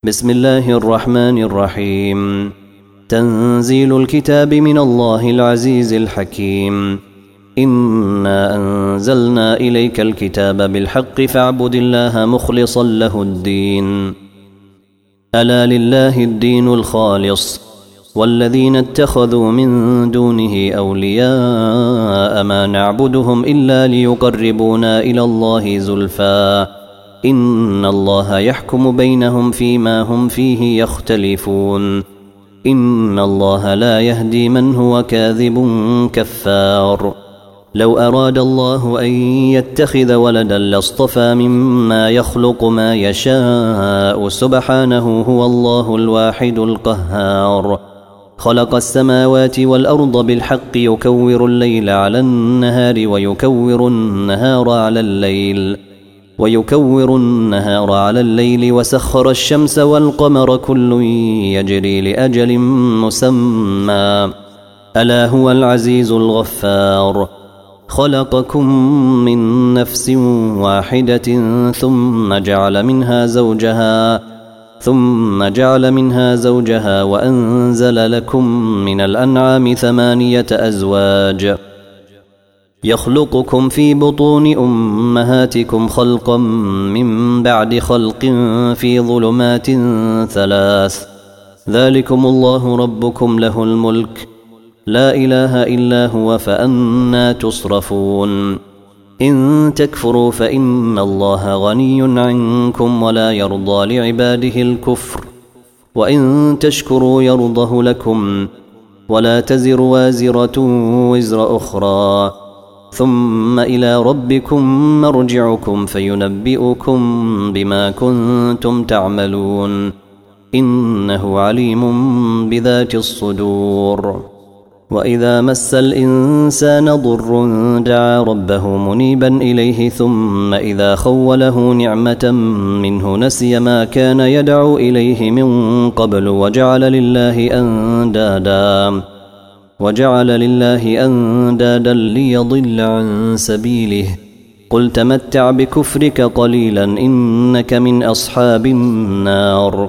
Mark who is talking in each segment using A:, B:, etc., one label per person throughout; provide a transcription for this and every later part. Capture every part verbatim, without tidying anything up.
A: بسم الله الرحمن الرحيم. تنزيل الكتاب من الله العزيز الحكيم. إنا أنزلنا إليك الكتاب بالحق فاعبد الله مخلصا له الدين. ألا لله الدين الخالص والذين اتخذوا من دونه أولياء ما نعبدهم إلا ليقربونا إلى الله زلفى إن الله يحكم بينهم فيما هم فيه يختلفون. إن الله لا يهدي من هو كاذب كفار. لو أراد الله أن يتخذ ولدا لاصطفى مما يخلق ما يشاء سبحانه هو الله الواحد القهار. خلق السماوات والأرض بالحق يكور الليل على النهار ويكور النهار على الليل ويكور النهار على الليل وسخر الشمس والقمر كل يجري لأجل مسمى ألا هو العزيز الغفار. خلقكم من نفس واحدة ثم جعل منها زوجها ثم جعل منها زوجها وأنزل لكم من الأنعام ثمانية أزواج يخلقكم في بطون أمهاتكم خلقا من بعد خلق في ظلمات ثلاث ذلكم الله ربكم له الملك لا إله إلا هو فأنى تصرفون. إن تكفروا فإن الله غني عنكم ولا يرضى لعباده الكفر وإن تشكروا يرضه لكم ولا تزر وازرة وزر أخرى ثم إلى ربكم مرجعكم فينبئكم بما كنتم تعملون إنه عليم بذات الصدور. وإذا مس الإنسان ضر دعا ربه منيبا إليه ثم إذا خوله نعمة منه نسي ما كان يدعو إليه من قبل وجعل لله أندادا وجعل لله أندادا ليضل عن سبيله. قل تمتع بكفرك قليلا إنك من أصحاب النار.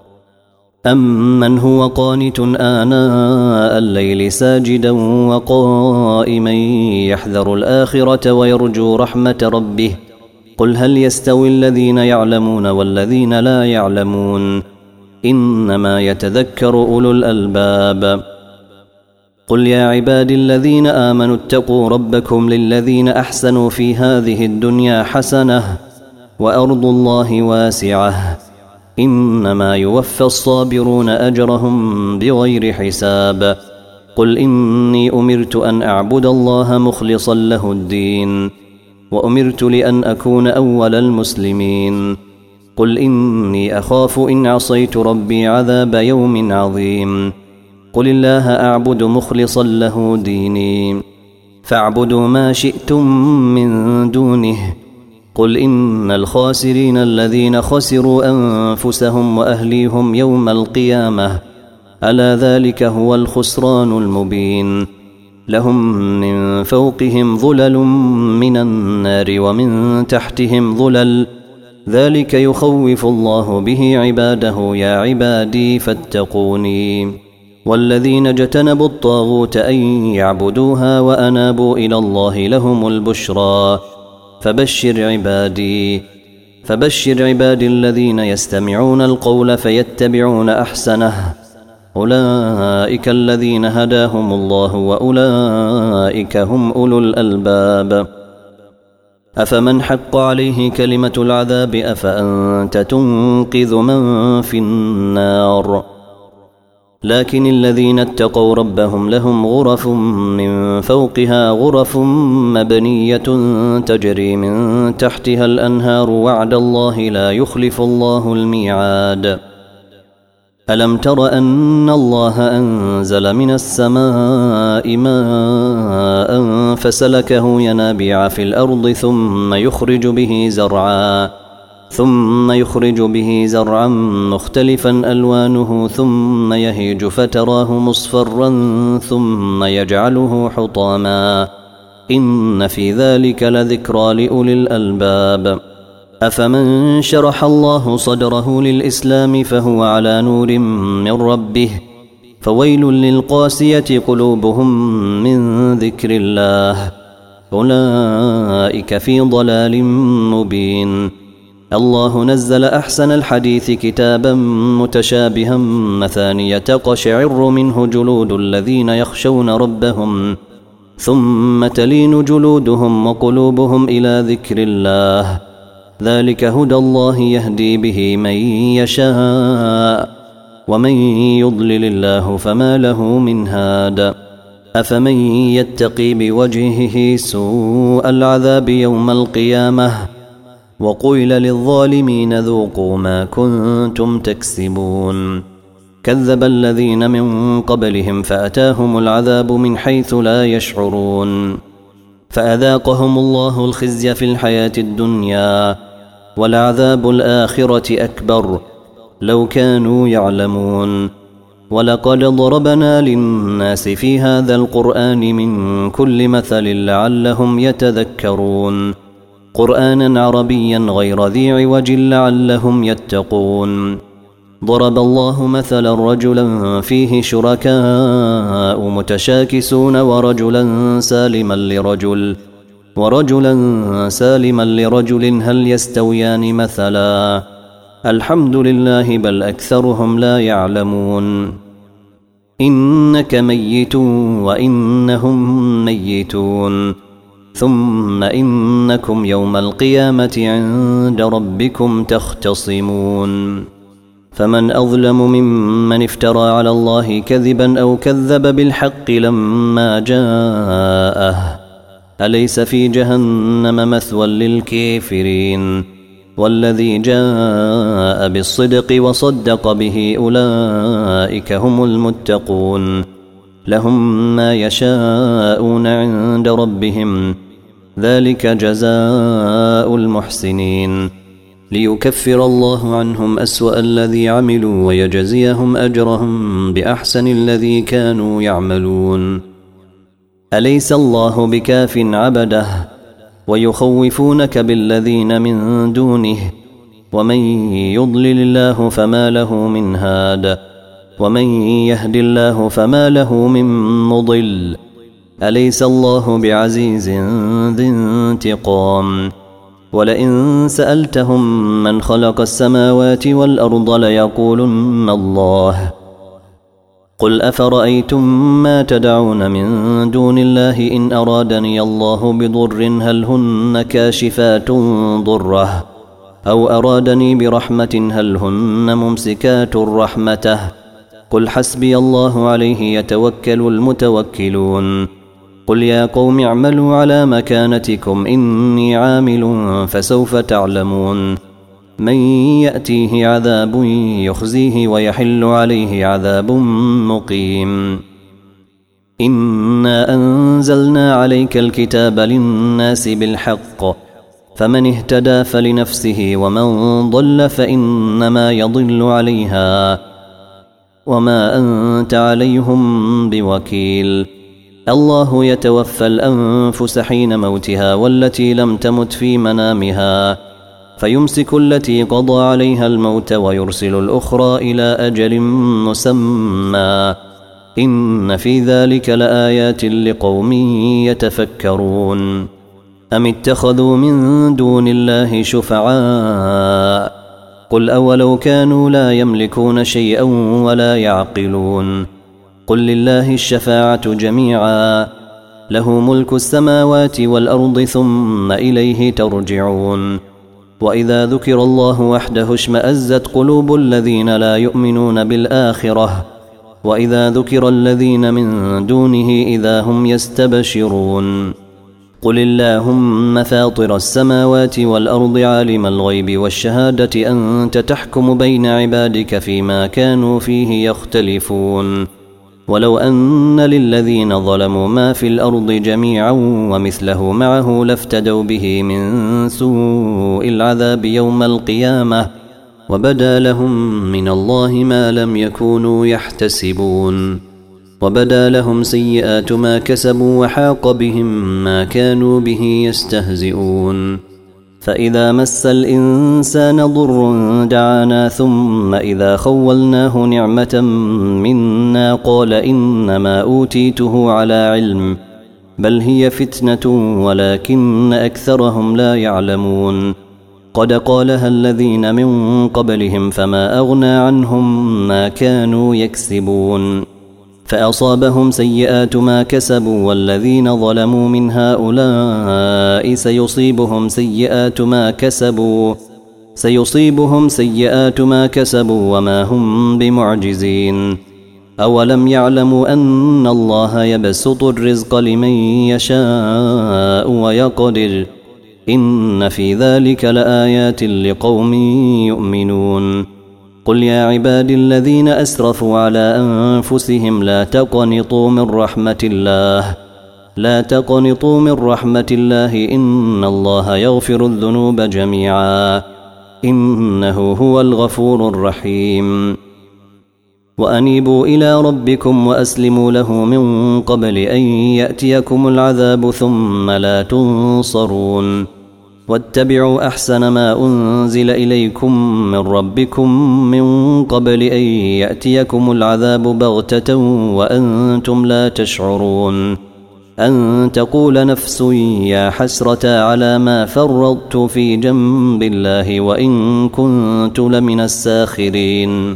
A: أمن هو قانت آناء الليل ساجدا وقائما يحذر الآخرة ويرجو رحمة ربه قل هل يستوي الذين يعلمون والذين لا يعلمون إنما يتذكر أولو الألباب. قل يا عبادي الذين آمنوا اتقوا ربكم للذين أحسنوا في هذه الدنيا حسنة وأرض الله واسعة إنما يوفى الصابرون أجرهم بغير حساب. قل إني أمرت أن أعبد الله مخلصا له الدين وأمرت لأن أكون أول المسلمين. قل إني أخاف إن عصيت ربي عذاب يوم عظيم. قل الله أعبد مخلصا له ديني فاعبدوا ما شئتم من دونه. قل إن الخاسرين الذين خسروا أنفسهم وأهليهم يوم القيامة ألا ذلك هو الخسران المبين. لهم من فوقهم ظلل من النار ومن تحتهم ظلل ذلك يخوف الله به عباده يا عبادي فاتقوني. والذين اجتنبوا الطاغوت أن يعبدوها وأنابوا إلى الله لهم البشرى فبشر عبادي فبشر عبادي الذين يستمعون القول فيتبعون أحسنه أولئك الذين هداهم الله وأولئك هم أولو الألباب. أفمن حق عليه كلمة العذاب أفأنت تنقذ من في النار. لكن الذين اتقوا ربهم لهم غرف من فوقها غرف مبنية تجري من تحتها الأنهار وعد الله لا يخلف الله الميعاد. ألم تر أن الله أنزل من السماء ماء فسلكه ينابيع في الأرض ثم يخرج به زرعا ثم يخرج به زرعا مختلفا ألوانه ثم يهيج فتراه مصفرا ثم يجعله حطاما إن في ذلك لذكرى لأولي الألباب. أفمن شرح الله صدره للإسلام فهو على نور من ربه فويل للقاسية قلوبهم من ذكر الله أولئك في ضلال مبين. الله نزل أحسن الحديث كتابا متشابها مثانية تقشعر منه جلود الذين يخشون ربهم ثم تلين جلودهم وقلوبهم إلى ذكر الله ذلك هدى الله يهدي به من يشاء ومن يضلل الله فما له من هاد. أفمن يتقي بوجهه سوء العذاب يوم القيامة وقيل للظالمين ذوقوا ما كنتم تكسبون. كذب الذين من قبلهم فأتاهم العذاب من حيث لا يشعرون فأذاقهم الله الخزي في الحياة الدنيا ولعذاب الآخرة أكبر لو كانوا يعلمون. ولقد ضربنا للناس في هذا القرآن من كل مثل لعلهم يتذكرون قرآنا عربيا غير ذي عوج لعلهم يتقون. ضرب الله مثلا رجلا فيه شركاء متشاكسون ورجلا سالما لرجل ورجلا سالما لرجل هل يستويان مثلا الحمد لله بل أكثرهم لا يعلمون. إنك ميت وإنهم ميتون ثم إنكم يوم القيامة عند ربكم تختصمون. فمن أظلم ممن افترى على الله كذبا أو كذب بالحق لما جاءه أليس في جهنم مثوى للكافرين والذي جاء بالصدق وصدق به أولئك هم المتقون لهم ما يشاءون عند ربهم ذلك جزاء المحسنين ليكفر الله عنهم أسوأ الذي عملوا ويجزيهم أجرهم بأحسن الذي كانوا يعملون. أليس الله بكاف عبده ويخوفونك بالذين من دونه ومن يضلل الله فما له من هاد ومن يهد الله فما له من مضل. أليس الله بعزيز ذي انتقام ولئن سألتهم من خلق السماوات والأرض ليقولن الله قل أفرأيتم ما تدعون من دون الله إن أرادني الله بضر هل هن كاشفات ضره أو أرادني برحمة هل هن ممسكات رحمته قل حسبي الله عليه يتوكل المتوكلون. قل يا قوم اعملوا على مكانتكم إني عامل فسوف تعلمون من يأتيه عذاب يخزيه ويحل عليه عذاب مقيم. إنا أنزلنا عليك الكتاب للناس بالحق فمن اهتدى فلنفسه ومن ضل فإنما يضل عليها وما أنت عليهم بوكيل. الله يتوفى الأنفس حين موتها والتي لم تمت في منامها فيمسك التي قضى عليها الموت ويرسل الأخرى إلى أجل مسمى إن في ذلك لآيات لقوم يتفكرون. أم اتخذوا من دون الله شفعاء قل أولو كانوا لا يملكون شيئا ولا يعقلون قل لله الشفاعة جميعا له ملك السماوات والأرض ثم إليه ترجعون. وإذا ذكر الله وحده اشمأزت قلوب الذين لا يؤمنون بالآخرة وإذا ذكر الذين من دونه إذا هم يستبشرون. قل اللهم فاطر السماوات والأرض عالم الغيب والشهادة أنت تحكم بين عبادك فيما كانوا فيه يختلفون ولو أن للذين ظلموا ما في الأرض جميعا ومثله معه لافتدوا به من سوء العذاب يوم القيامة وبدا لهم من الله ما لم يكونوا يحتسبون وبدا لهم سيئات ما كسبوا وحاق بهم ما كانوا به يستهزئون. فإذا مس الإنسان ضر دعانا ثم إذا خولناه نعمة منا قال إنما أوتيته على علم بل هي فتنة ولكن أكثرهم لا يعلمون قد قالها الذين من قبلهم فما أغنى عنهم ما كانوا يكسبون فأصابهم سيئات ما كسبوا والذين ظلموا من هؤلاء سيصيبهم سيئات ما كسبوا سيصيبهم سيئات ما كسبوا وما هم بمعجزين أولم يعلموا أن الله يبسط الرزق لمن يشاء ويقدر إن في ذلك لآيات لقوم يؤمنون قل يا عبادي الذين أسرفوا على أنفسهم لا تقنطوا من رحمة الله لا تقنطوا من رحمة الله إن الله يغفر الذنوب جميعا إنه هو الغفور الرحيم وأنيبوا إلى ربكم وأسلموا له من قبل أن يأتيكم العذاب ثم لا تنصرون واتبعوا أحسن ما أنزل إليكم من ربكم من قبل أن يأتيكم العذاب بغتة وأنتم لا تشعرون أن تقول نفس يا حسرة على ما فرطت في جنب الله وإن كنت لمن الساخرين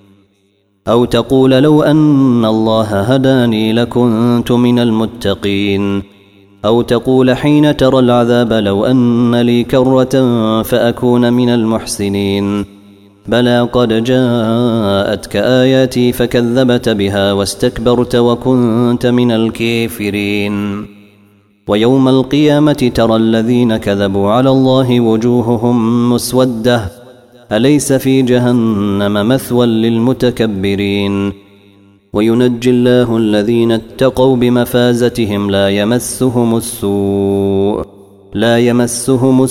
A: أو تقول لو أن الله هداني لكنت من المتقين أو تقول حين ترى العذاب لو أن لي كرة فأكون من المحسنين بلى قد جاءتك آياتي فكذبت بها واستكبرت وكنت من الكافرين ويوم القيامة ترى الذين كذبوا على الله وجوههم مسودة أليس في جهنم مثوى للمتكبرين وينجي الله الذين اتقوا بمفازتهم لا يمسهم السوء لا يمسهم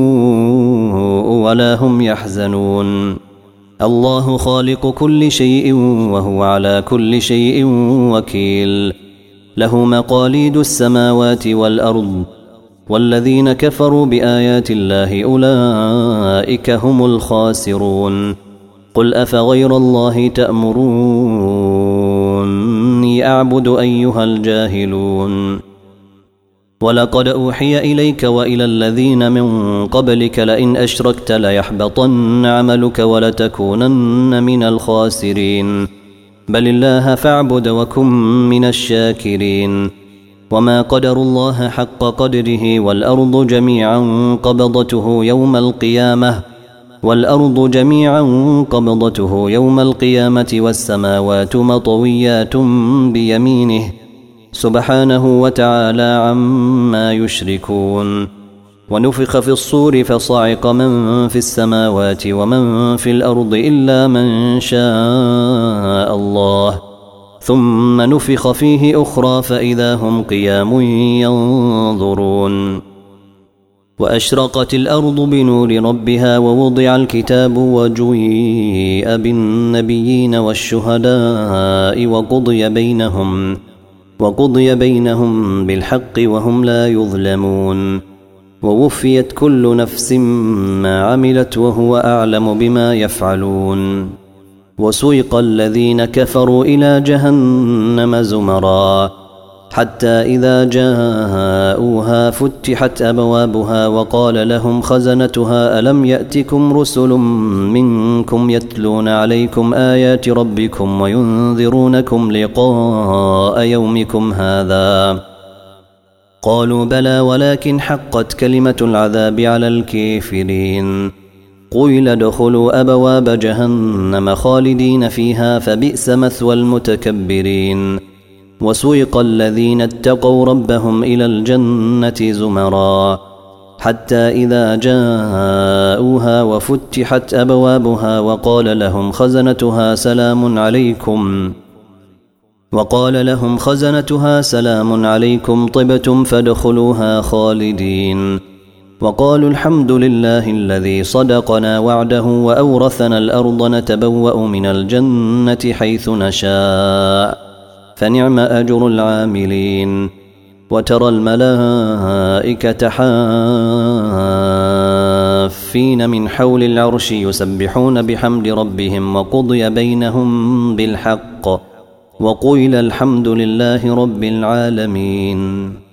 A: السوء ولا هم يحزنون الله خالق كل شيء وهو على كل شيء وكيل له مقاليد السماوات والأرض والذين كفروا بآيات الله أولئك هم الخاسرون قل أفغير الله تأمروني أعبد أيها الجاهلون ولقد أوحي إليك وإلى الذين من قبلك لئن أشركت ليحبطن عملك ولتكونن من الخاسرين بل الله فاعبد وكن من الشاكرين وما قدروا الله حق قدره والأرض جميعا قبضته يوم القيامة والأرض جميعا قبضته يوم القيامة والسماوات مطويات بيمينه سبحانه وتعالى عما يشركون ونفخ في الصور فصعق من في السماوات ومن في الأرض إلا من شاء الله ثم نفخ فيه أخرى فإذا هم قيام ينظرون وأشرقت الأرض بنور ربها ووضع الكتاب وجيء بالنبيين والشهداء وقضي بينهم وقضي بينهم بالحق وهم لا يظلمون ووفيت كل نفس ما عملت وهو أعلم بما يفعلون وسيق الذين كفروا إلى جهنم زمرا حتى إذا جاءوها فتحت أبوابها وقال لهم خزنتها ألم يأتكم رسل منكم يتلون عليكم آيات ربكم وينذرونكم لقاء يومكم هذا قالوا بلى ولكن حقت كلمة العذاب على الكافرين قيل ادخلوا أبواب جهنم خالدين فيها فبئس مثوى المتكبرين وسيق الذين اتقوا ربهم إلى الجنة زمرا حتى إذا جاءوها وفتحت أبوابها وقال لهم خزنتها سلام عليكم وقال لهم خزنتها سلام عليكم طبتم فادخلوها خالدين وقالوا الحمد لله الذي صدقنا وعده وأورثنا الأرض نتبوأ من الجنة حيث نشاء فنعم أجر العاملين وترى الملائكة حافين صافين من حول العرش يسبحون بحمد ربهم وقضي بينهم بالحق وقيل الحمد لله رب العالمين.